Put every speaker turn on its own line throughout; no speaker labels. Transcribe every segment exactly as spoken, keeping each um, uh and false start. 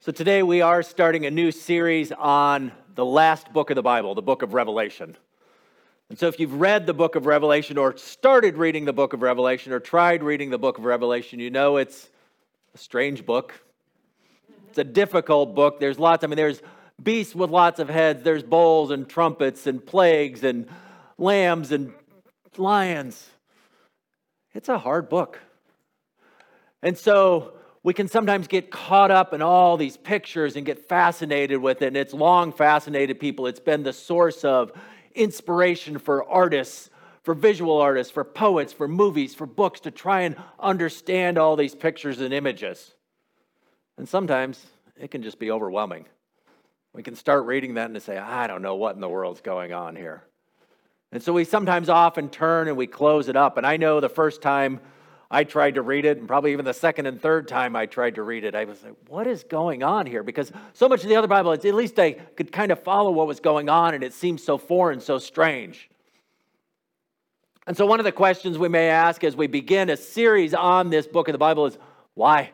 So today we are starting a new series on the last book of the Bible, the book of Revelation. And so if you've read the book of Revelation or started reading the book of Revelation or tried reading the book of Revelation, you know it's a strange book. It's a difficult book. There's lots, I mean, there's beasts with lots of heads. There's bowls and trumpets and plagues and lambs and lions. It's a hard book. And so we can sometimes get caught up in all these pictures and get fascinated with it. And it's long fascinated people. It's been the source of inspiration for artists, for visual artists, for poets, for movies, for books, to try and understand all these pictures and images. And sometimes it can just be overwhelming. We can start reading that and say, I don't know what in the world's going on here. And so we sometimes often turn and we close it up. And I know the first time I tried to read it, and probably even the second and third time I tried to read it, I was like, what is going on here? Because so much of the other Bible, at least I could kind of follow what was going on, and it seemed so foreign, so strange. And so one of the questions we may ask as we begin a series on this book of the Bible is, why?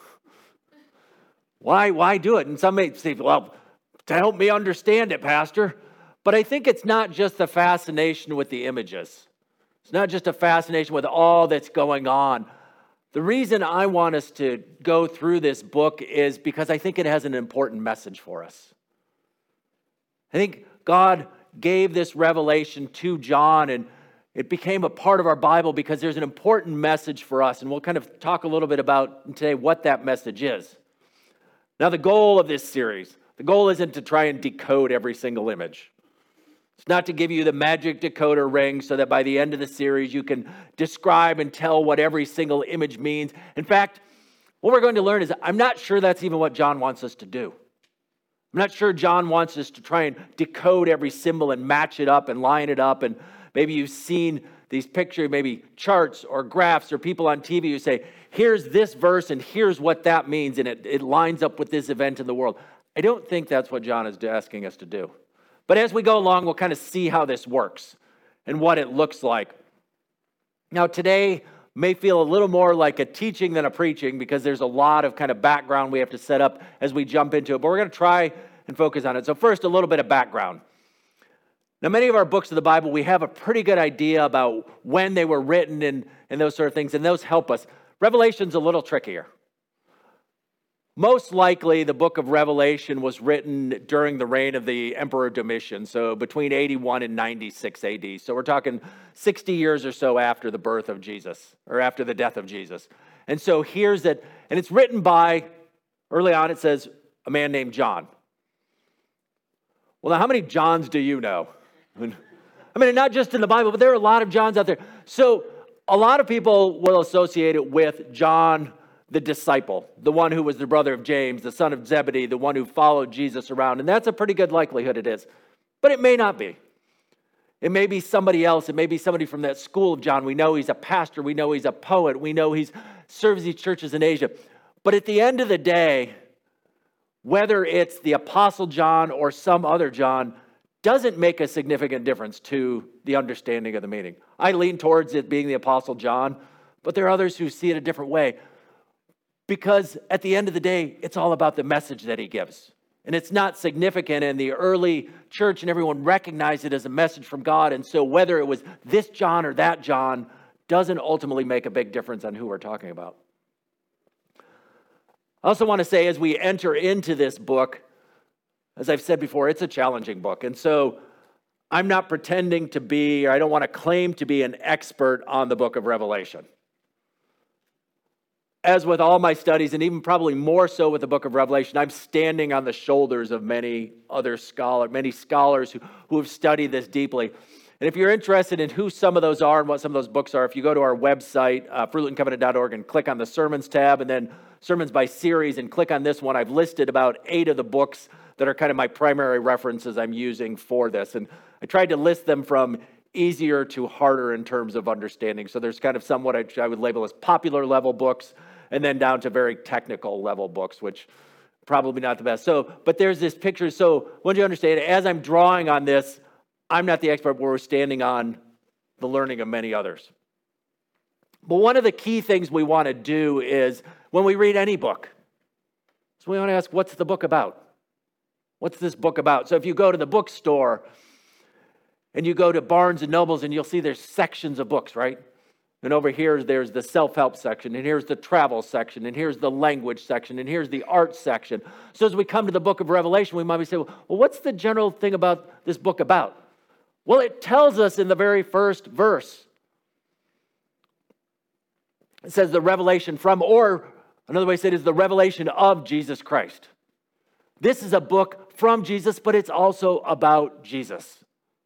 Why, why do it? And some may say, well, to help me understand it, Pastor. But I think it's not just the fascination with the images. It's not just a fascination with all that's going on. The reason I want us to go through this book is because I think it has an important message for us. I think God gave this revelation to John, and it became a part of our Bible because there's an important message for us. And we'll kind of talk a little bit about today what that message is. Now, the goal of this series, the goal isn't to try and decode every single image. It's not to give you the magic decoder ring so that by the end of the series you can describe and tell what every single image means. In fact, what we're going to learn is I'm not sure that's even what John wants us to do. I'm not sure John wants us to try and decode every symbol and match it up and line it up. And maybe you've seen these pictures, maybe charts or graphs or people on T V who say, here's this verse and here's what that means, and it, it lines up with this event in the world. I don't think that's what John is asking us to do. But as we go along, we'll kind of see how this works and what it looks like. Now, today may feel a little more like a teaching than a preaching because there's a lot of kind of background we have to set up as we jump into it. But we're going to try and focus on it. So first, a little bit of background. Now, many of our books of the Bible, we have a pretty good idea about when they were written and, and those sort of things, and those help us. Revelation's a little trickier. Most likely, the book of Revelation was written during the reign of the Emperor Domitian, so between eighty-one and ninety-six A D. So we're talking sixty years or so after the birth of Jesus, or after the death of Jesus. And so here's that, and it's written by, early on it says, a man named John. Well, now how many Johns do you know? I mean, not just in the Bible, but there are a lot of Johns out there. So a lot of people will associate it with John the disciple, the one who was the brother of James, the son of Zebedee, the one who followed Jesus around. And that's a pretty good likelihood it is. But it may not be. It may be somebody else. It may be somebody from that school of John. We know he's a pastor. We know he's a poet. We know he serves these churches in Asia. But at the end of the day, whether it's the Apostle John or some other John, doesn't make a significant difference to the understanding of the meaning. I lean towards it being the Apostle John, but there are others who see it a different way. Because at the end of the day, it's all about the message that he gives. And it's not significant, and the early church and everyone recognized it as a message from God. And so whether it was this John or that John doesn't ultimately make a big difference on who we're talking about. I also want to say as we enter into this book, as I've said before, it's a challenging book. And so I'm not pretending to be, or I don't want to claim to be an expert on the book of Revelation. As with all my studies, and even probably more so with the book of Revelation, I'm standing on the shoulders of many other scholars, many scholars who, who have studied this deeply. And if you're interested in who some of those are and what some of those books are, if you go to our website, uh, fruit and covenant dot org, and click on the Sermons tab, and then Sermons by Series, and click on this one, I've listed about eight of the books that are kind of my primary references I'm using for this. And I tried to list them from easier to harder in terms of understanding. So there's kind of somewhat I, I would label as popular level books, and then down to very technical level books, which probably not the best. So, but there's this picture. So once you understand, as I'm drawing on this, I'm not the expert, but we're standing on the learning of many others. But one of the key things we want to do is when we read any book, So we want to ask, what's the book about? What's this book about? So if you go to the bookstore and you go to Barnes and Nobles, and you'll see there's sections of books, right? And over here, there's the self-help section, and here's the travel section, and here's the language section, and here's the art section. So as we come to the book of Revelation, we might be saying, well, what's the general thing about this book about? Well, it tells us in the very first verse. It says the revelation from, or another way to say it is the revelation of Jesus Christ. This is a book from Jesus, but it's also about Jesus.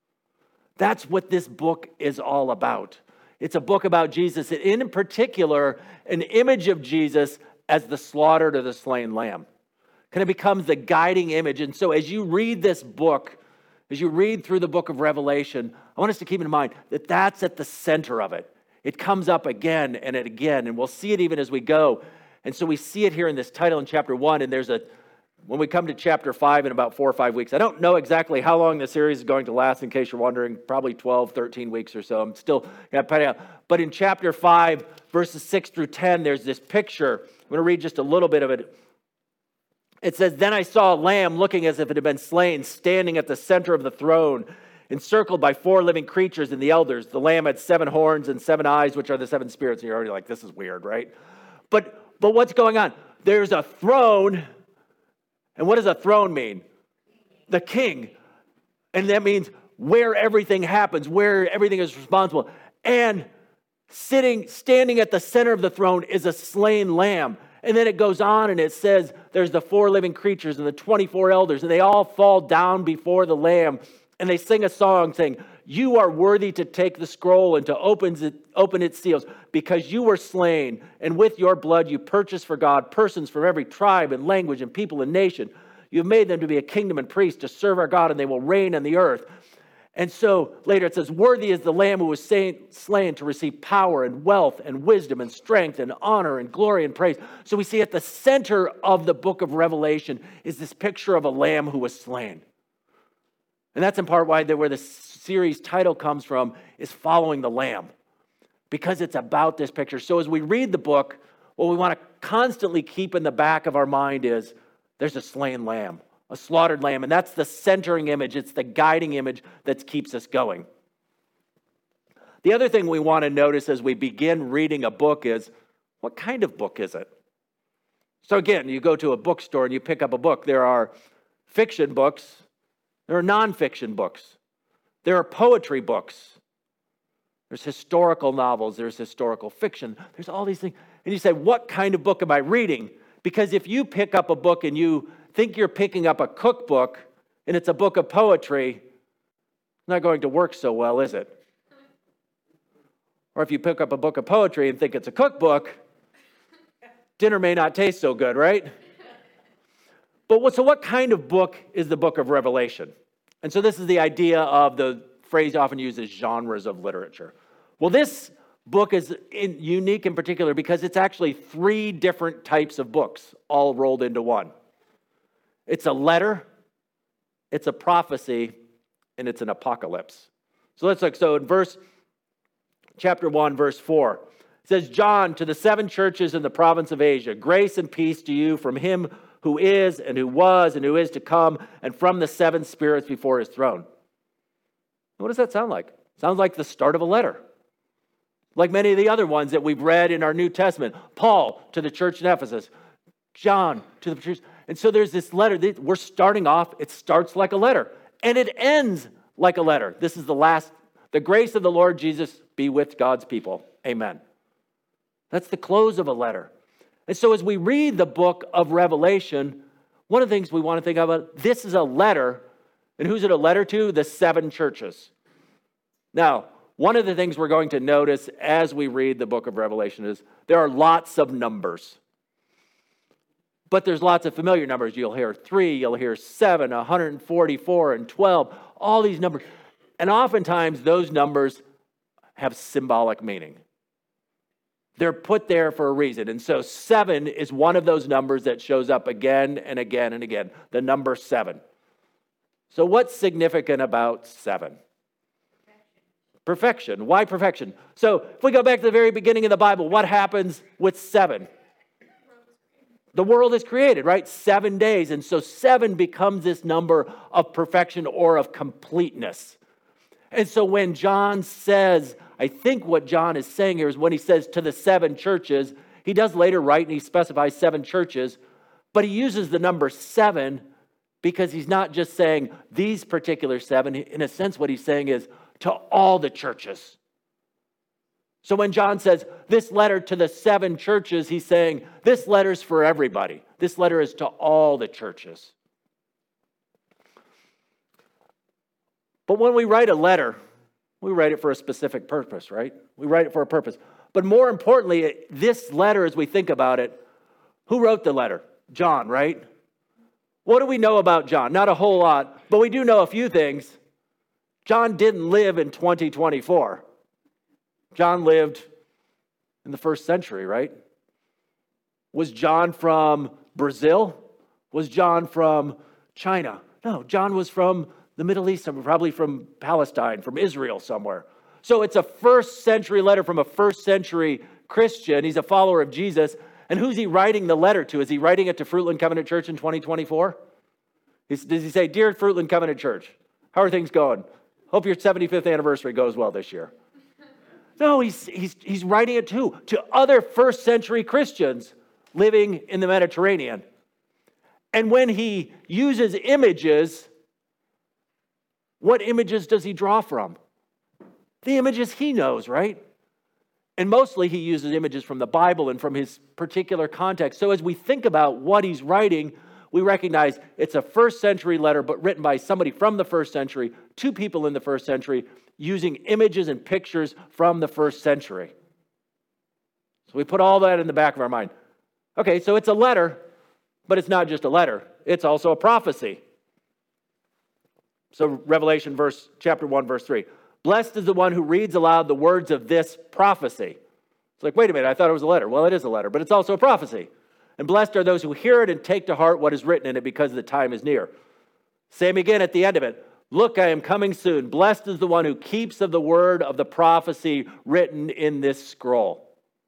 That's what this book is all about. It's a book about Jesus, and in particular, an image of Jesus as the slaughtered or the slain lamb. Kind of becomes the guiding image. And so as you read this book, as you read through the book of Revelation, I want us to keep in mind that that's at the center of it. It comes up again and again, and we'll see it even as we go. And so we see it here in this title in chapter one, and there's a When we come to chapter five in about four or five weeks, I don't know exactly how long the series is going to last, in case you're wondering, probably twelve, thirteen weeks or so. I'm still going to put it out. But in chapter five, verses six through ten, there's this picture. I'm going to read just a little bit of it. It says, "Then I saw a lamb looking as if it had been slain, standing at the center of the throne, encircled by four living creatures and the elders. The lamb had seven horns and seven eyes, which are the seven spirits." And you're already like, this is weird, right? But, but what's going on? There's a throne. And what does a throne mean? The king. And that means where everything happens, where everything is responsible. And sitting, standing at the center of the throne is a slain lamb. And then it goes on and it says there's the four living creatures and the twenty-four elders, and they all fall down before the lamb. And they sing a song saying, "You are worthy to take the scroll and to open it, open its seals, because you were slain, and with your blood you purchased for God persons from every tribe and language and people and nation. You have made them to be a kingdom and priests to serve our God, and they will reign on the earth." And so later it says, "Worthy is the Lamb who was slain to receive power and wealth and wisdom and strength and honor and glory and praise." So we see at the center of the book of Revelation is this picture of a lamb who was slain. And that's in part why the, where the series title comes from is Following the Lamb, because it's about this picture. So as we read the book, what we want to constantly keep in the back of our mind is there's a slain lamb, a slaughtered lamb, and that's the centering image. It's the guiding image that keeps us going. The other thing we want to notice as we begin reading a book is, what kind of book is it? So again, you go to a bookstore and you pick up a book. There are fiction books. There are nonfiction books. There are poetry books. There's historical novels. There's historical fiction. There's all these things. And you say, what kind of book am I reading? Because if you pick up a book and you think you're picking up a cookbook and it's a book of poetry, it's not going to work so well, is it? Or if you pick up a book of poetry and think it's a cookbook, dinner may not taste so good, right? But what, so what kind of book is the book of Revelation? And so this is the idea of the phrase often used as genres of literature. Well, this book is in, unique in particular because it's actually three different types of books all rolled into one. It's a letter, it's a prophecy, and it's an apocalypse. So let's look. So in verse, chapter one, verse four, it says, "John, to the seven churches in the province of Asia, grace and peace to you from him who is and who was and who is to come, and from the seven spirits before his throne." What does that sound like? Sounds like the start of a letter. Like many of the other ones that we've read in our New Testament. Paul to the church in Ephesus. John to the church. And so there's this letter. We're starting off. It starts like a letter. And it ends like a letter. This is the last. "The grace of the Lord Jesus be with God's people. Amen." That's the close of a letter. And so as we read the book of Revelation, one of the things we want to think about, this is a letter. And who's it a letter to? The seven churches. Now, one of the things we're going to notice as we read the book of Revelation is there are lots of numbers. But there's lots of familiar numbers. You'll hear three, you'll hear seven, one hundred forty-four, and twelve, all these numbers. And oftentimes those numbers have symbolic meaning. They're put there for a reason. And so seven is one of those numbers that shows up again and again and again. The number seven. So what's significant about seven? Perfection. Perfection. Why perfection? So if we go back to the very beginning of the Bible, what happens with seven? the world is created, right? Seven days. And so seven becomes this number of perfection or of completeness. And so when John says, I think what John is saying here is when he says to the seven churches, he does later write and he specifies seven churches, but he uses the number seven because he's not just saying these particular seven. In a sense, what he's saying is to all the churches. So when John says this letter to the seven churches, he's saying this letter's for everybody. This letter is to all the churches. But when we write a letter, we write it for a specific purpose, right? We write it for a purpose. But more importantly, this letter, as we think about it, who wrote the letter? John, right? What do we know about John? Not a whole lot, but we do know a few things. John didn't live in twenty twenty-four. John lived in the first century, right? Was John from Brazil? Was John from China? No, John was from the Middle East, probably from Palestine, from Israel somewhere. So it's a first century letter from a first century Christian. He's a follower of Jesus. And who's he writing the letter to? Is he writing it to Fruitland Covenant Church in twenty twenty-four? Does he say, Dear Fruitland Covenant Church, how are things going? Hope your seventy-fifth anniversary goes well this year. No, he's, he's, he's writing it to, to other first century Christians living in the Mediterranean. And when he uses images, what images does he draw from? The images he knows, right? And mostly he uses images from the Bible and from his particular context. So as we think about what he's writing, we recognize it's a first century letter, but written by somebody from the first century, to people in the first century, using images and pictures from the first century. So we put all that in the back of our mind. Okay, so it's a letter, but it's not just a letter. It's also a prophecy. So Revelation verse, chapter one, verse three. Blessed is the one who reads aloud the words of this prophecy. It's like, wait a minute, I thought it was a letter. Well, it is a letter, but it's also a prophecy. And blessed are those who hear it and take to heart what is written in it, because the time is near. Same again at the end of it. Look, I am coming soon. Blessed is the one who keeps of the word of the prophecy written in this scroll.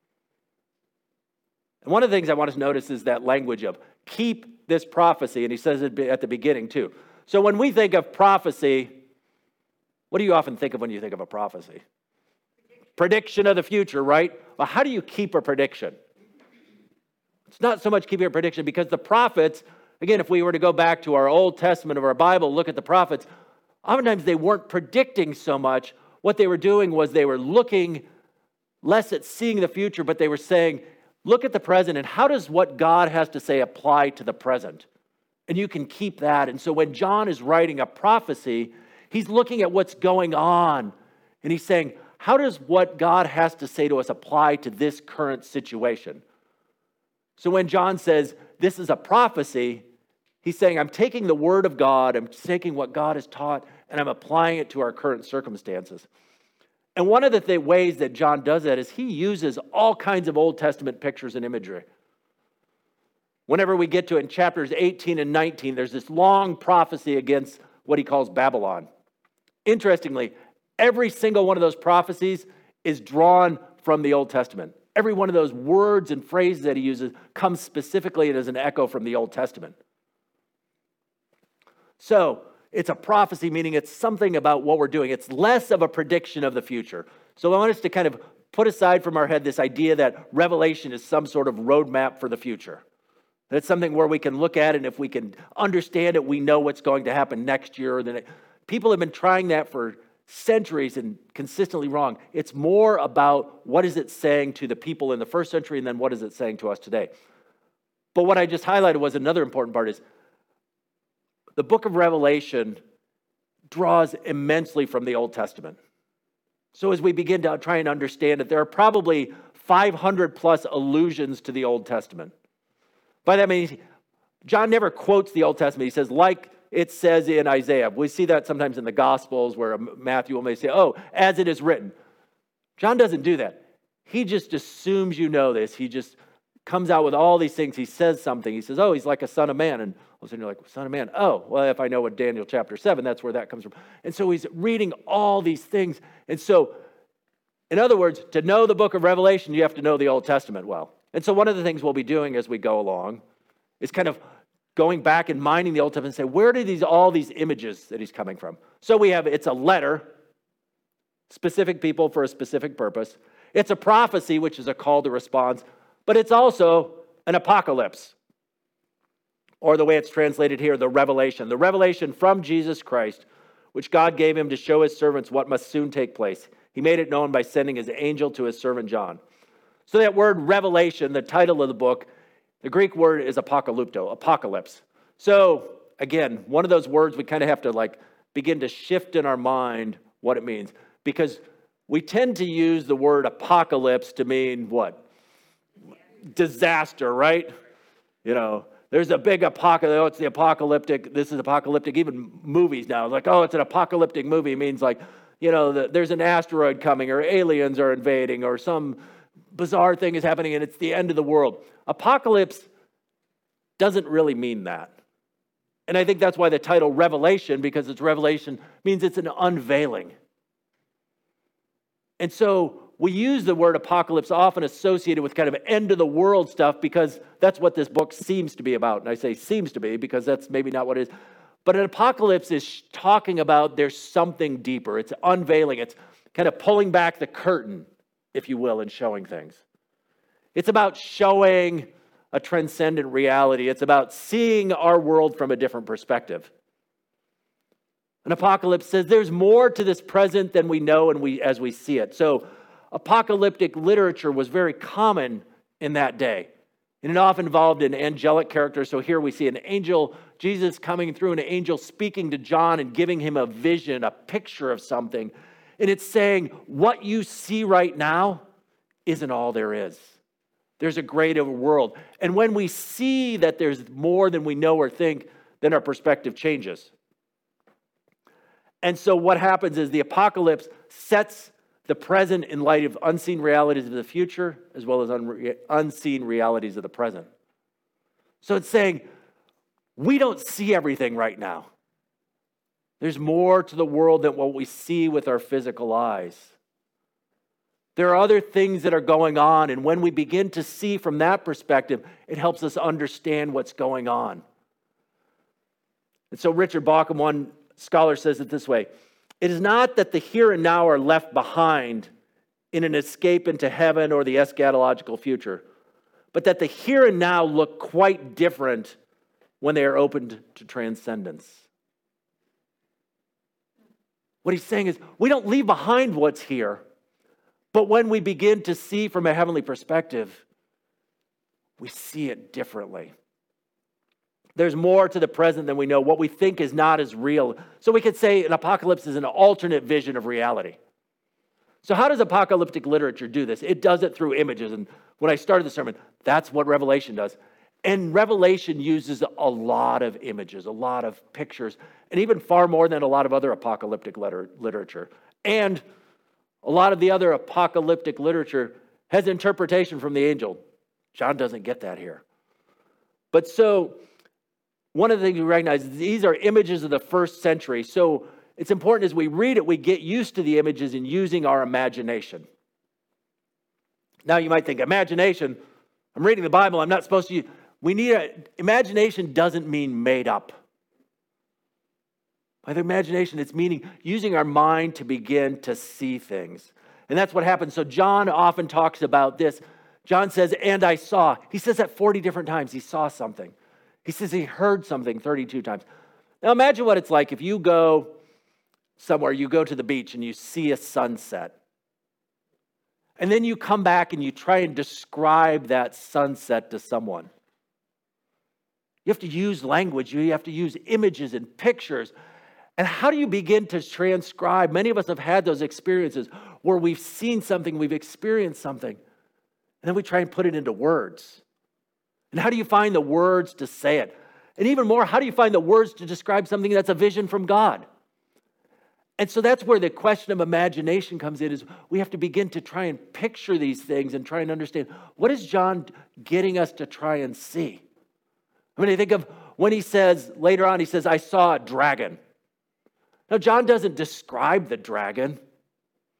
And one of the things I want us to notice is that language of keep this prophecy. And he says it at the beginning too. So when we think of prophecy, what do you often think of when you think of a prophecy? Prediction of the future, right? Well, how do you keep a prediction? It's not so much keeping a prediction, because the prophets, again, if we were to go back to our Old Testament of our Bible, look at the prophets, oftentimes they weren't predicting so much. What they were doing was they were looking less at seeing the future, but they were saying, look at the present, and how does what God has to say apply to the present? And you can keep that. And so when John is writing a prophecy, he's looking at what's going on, and he's saying, how does what God has to say to us apply to this current situation? So when John says, this is a prophecy, he's saying, I'm taking the word of God, I'm taking what God has taught, and I'm applying it to our current circumstances. And one of the th- ways that John does that is he uses all kinds of Old Testament pictures and imagery. Whenever we get to it in chapters eighteen and nineteen, there's this long prophecy against what he calls Babylon. Interestingly, every single one of those prophecies is drawn from the Old Testament. Every one of those words and phrases that he uses comes specifically as an echo from the Old Testament. So it's a prophecy, meaning it's something about what we're doing. It's less of a prediction of the future. So I want us to kind of put aside from our head this idea that Revelation is some sort of roadmap for the future. That it's something where we can look at it, and if we can understand it, we know what's going to happen next year. Then people have been trying that for centuries and consistently wrong. It's more about what is it saying to the people in the first century, and then what is it saying to us today. But what I just highlighted was another important part is the book of Revelation draws immensely from the Old Testament. So as we begin to try and understand it, there are probably five hundred plus allusions to the Old Testament. By that I mean, John never quotes the Old Testament. He says, like it says in Isaiah. We see that sometimes in the Gospels where Matthew may say, oh, as it is written. John doesn't do that. He just assumes you know this. He just comes out with all these things. He says something. He says, oh, he's like a son of man. And all of a sudden you're like, son of man? Oh, well, if I know what Daniel chapter seven, that's where that comes from. And so he's reading all these things. And so, in other words, to know the book of Revelation, you have to know the Old Testament well. And so one of the things we'll be doing as we go along is kind of going back and mining the Old Testament and say, where do these all these images that he's coming from? So we have, it's a letter, specific people for a specific purpose. It's a prophecy, which is a call to response, but it's also an apocalypse, or the way it's translated here, the revelation. The revelation from Jesus Christ, which God gave him to show his servants what must soon take place. He made it known by sending his angel to his servant John. So that word revelation, the title of the book, the Greek word is apocalypto, apocalypse. So again, one of those words we kind of have to like begin to shift in our mind what it means, because we tend to use the word apocalypse to mean what? Disaster, right? You know, there's a big apocalypse. Oh, it's the apocalyptic. This is apocalyptic. Even movies now, like, oh, it's an apocalyptic movie. It means like, you know, the, there's an asteroid coming, or aliens are invading, or some bizarre thing is happening, and it's the end of the world. Apocalypse doesn't really mean that. And I think that's why the title Revelation, because it's revelation, means it's an unveiling. And so we use the word apocalypse often associated with kind of end of the world stuff, because that's what this book seems to be about. And I say seems to be because that's maybe not what it is. But an apocalypse is talking about there's something deeper. It's unveiling. It's kind of pulling back the curtain, if you will, and showing things. It's about showing a transcendent reality. It's about seeing our world from a different perspective. An apocalypse says there's more to this present than we know and we as we see it. So apocalyptic literature was very common in that day. And it often involved an angelic character. So here we see an angel, Jesus coming through, an angel speaking to John and giving him a vision, a picture of something. And it's saying, what you see right now isn't all there is. There's a greater world. And when we see that there's more than we know or think, then our perspective changes. And so what happens is the apocalypse sets the present in light of unseen realities of the future, as well as unre- unseen realities of the present. So it's saying, we don't see everything right now. There's more to the world than what we see with our physical eyes. There are other things that are going on, and when we begin to see from that perspective, it helps us understand what's going on. And so Richard Bauckham, one scholar, says it this way: it is not that the here and now are left behind in an escape into heaven or the eschatological future, but that the here and now look quite different when they are opened to transcendence. What he's saying is, we don't leave behind what's here, but when we begin to see from a heavenly perspective, we see it differently. There's more to the present than we know. What we think is not as real. So we could say an apocalypse is an alternate vision of reality. So how does apocalyptic literature do this? It does it through images. And when I started the sermon, that's what Revelation does. And Revelation uses a lot of images, a lot of pictures, and even far more than a lot of other apocalyptic letter, literature. And a lot of the other apocalyptic literature has interpretation from the angel. John doesn't get that here. But so one of the things we recognize is these are images of the first century. So it's important as we read it, we get used to the images and using our imagination. Now you might think, imagination, I'm reading the Bible, I'm not supposed to use. We need a, imagination doesn't mean made up. By the imagination, it's meaning using our mind to begin to see things. And that's what happens. So John often talks about this. John says, and I saw. He says that forty different times. He saw something. He says he heard something thirty-two times. Now imagine what it's like if you go somewhere, you go to the beach and you see a sunset. And then you come back and you try and describe that sunset to someone. You have to use language. You have to use images and pictures. And how do you begin to transcribe? Many of us have had those experiences where we've seen something, we've experienced something, and then we try and put it into words. And how do you find the words to say it? And even more, how do you find the words to describe something that's a vision from God? And so that's where the question of imagination comes in, is we have to begin to try and picture these things and try and understand, what is John getting us to try and see? I mean, I think of when he says, later on, he says, I saw a dragon. Now, John doesn't describe the dragon.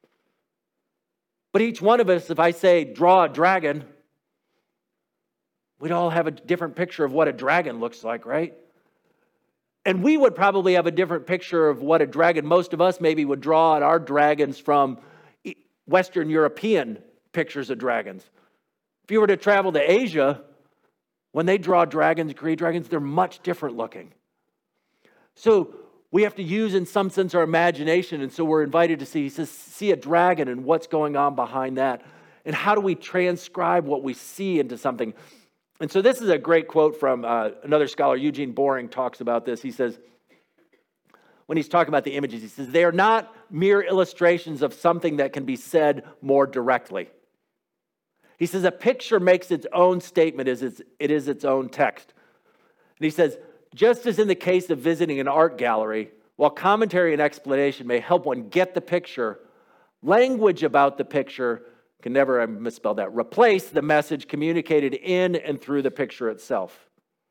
But each one of us, if I say, draw a dragon, We'd all have a different picture of what a dragon looks like, right? And we would probably have a different picture of what a dragon, most of us maybe would draw on our dragons from Western European pictures of dragons. If you were to travel to Asia, when they draw dragons, create dragons, they're much different looking. So we have to use, in some sense, our imagination. And so we're invited to see, he says, see a dragon and what's going on behind that. And how do we transcribe what we see into something? And so this is a great quote from uh, another scholar, Eugene Boring, talks about this. He says, when he's talking about the images, he says, they are not mere illustrations of something that can be said more directly. He says, a picture makes its own statement as it's, it is its own text. And he says, just as in the case of visiting an art gallery, while commentary and explanation may help one get the picture, language about the picture can never, I misspelled that, replace the message communicated in and through the picture itself.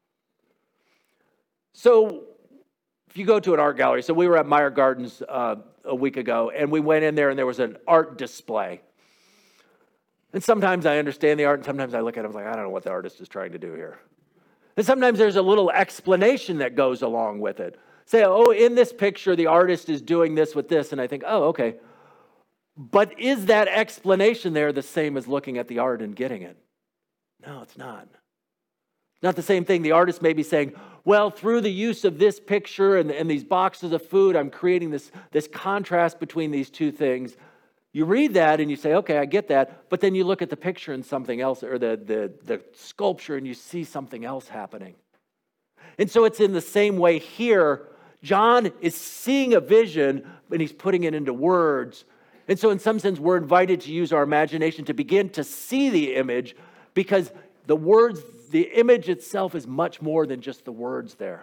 So if you go to an art gallery, so we were at Meyer Gardens uh, a week ago, and we went in there and there was an art display. And sometimes I understand the art, and sometimes I look at it, I'm like, I don't know what the artist is trying to do here. And sometimes there's a little explanation that goes along with it. Say, oh, in this picture, the artist is doing this with this, and I think, oh, okay. But is that explanation there the same as looking at the art and getting it? No, it's not. Not the same thing. The artist may be saying, well, through the use of this picture and, and these boxes of food, I'm creating this, this contrast between these two things. You read that and you say, okay, I get that. But then you look at the picture and something else, or the, the, the sculpture, and you see something else happening. And so it's in the same way here. John is seeing a vision, and he's putting it into words. And so in some sense, we're invited to use our imagination to begin to see the image, because the words, the image itself is much more than just the words there.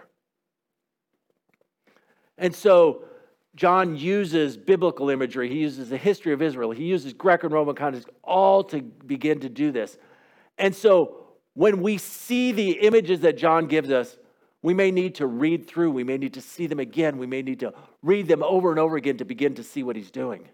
And so John uses biblical imagery. He uses the history of Israel. He uses Greco and Roman context, all to begin to do this. And so when we see the images that John gives us, we may need to read through. We may need to see them again. We may need to read them over and over again to begin to see what he's doing.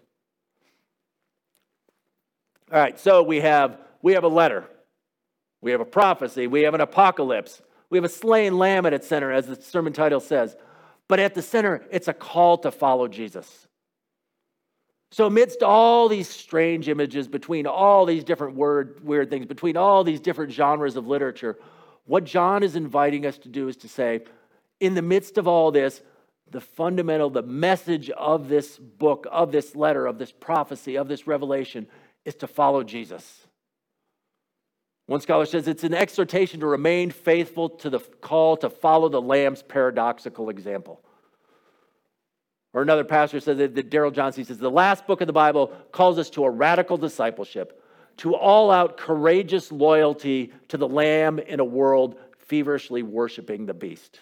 All right, so we have, we have a letter. We have a prophecy. We have an apocalypse. We have a slain lamb at its center, as the sermon title says. But at the center, it's a call to follow Jesus. So amidst all these strange images, between all these different word, weird things, between all these different genres of literature, what John is inviting us to do is to say, in the midst of all this, the fundamental, the message of this book, of this letter, of this prophecy, of this revelation, is to follow Jesus. One scholar says it's an exhortation to remain faithful to the call to follow the Lamb's paradoxical example. Or another pastor says that, that Darrell Johnson says, the last book of the Bible calls us to a radical discipleship, to all-out courageous loyalty to the Lamb in a world feverishly worshiping the beast.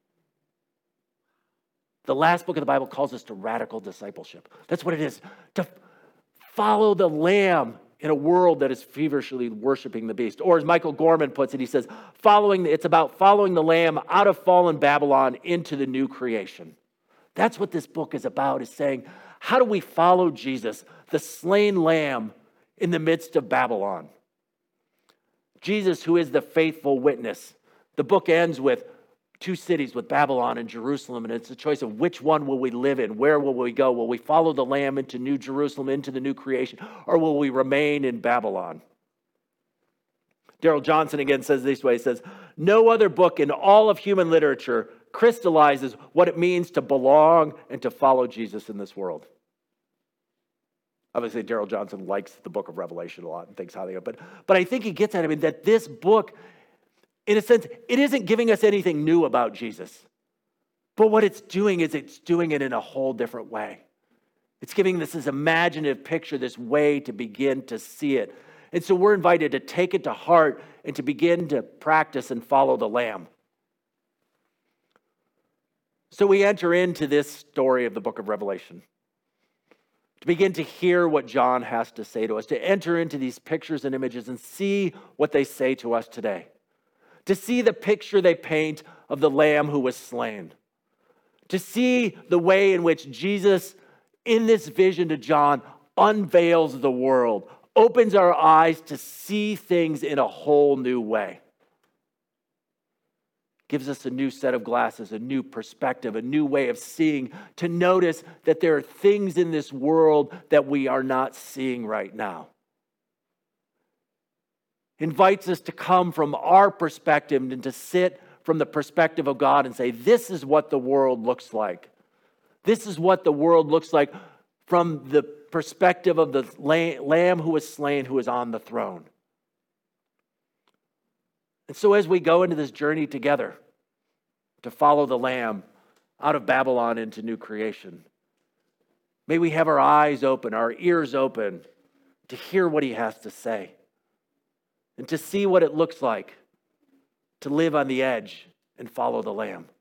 The last book of the Bible calls us to radical discipleship. That's what it is, to follow the Lamb in a world that is feverishly worshiping the beast. Or as Michael Gorman puts it, he says, "Following it's about following the Lamb out of fallen Babylon into the new creation." That's what this book is about, is saying, how do we follow Jesus, the slain Lamb, in the midst of Babylon? Jesus, who is the faithful witness. The book ends with two cities, with Babylon and Jerusalem, and it's a choice of which one will we live in? Where will we go? Will we follow the Lamb into New Jerusalem, into the new creation, or will we remain in Babylon? Darrell Johnson again says this way, he says, no other book in all of human literature crystallizes what it means to belong and to follow Jesus in this world. Obviously, Darrell Johnson likes the book of Revelation a lot and thinks highly of it, but, but I think he gets at it, I mean, that this book, in a sense, it isn't giving us anything new about Jesus. But what it's doing is it's doing it in a whole different way. It's giving this this imaginative picture, this way to begin to see it. And so we're invited to take it to heart and to begin to practice and follow the Lamb. So we enter into this story of the book of Revelation, to begin to hear what John has to say to us, to enter into these pictures and images and see what they say to us today. To see the picture they paint of the Lamb who was slain. To see the way in which Jesus, in this vision to John, unveils the world, opens our eyes to see things in a whole new way. gives us a new set of glasses, a new perspective, a new way of seeing, to notice that there are things in this world that we are not seeing right now. Invites us to come from our perspective and to sit from the perspective of God and say, this is what the world looks like. This is what the world looks like from the perspective of the Lamb who was slain, who is on the throne. And so as we go into this journey together to follow the Lamb out of Babylon into new creation, may we have our eyes open, our ears open to hear what he has to say and to see what it looks like to live on the edge and follow the Lamb.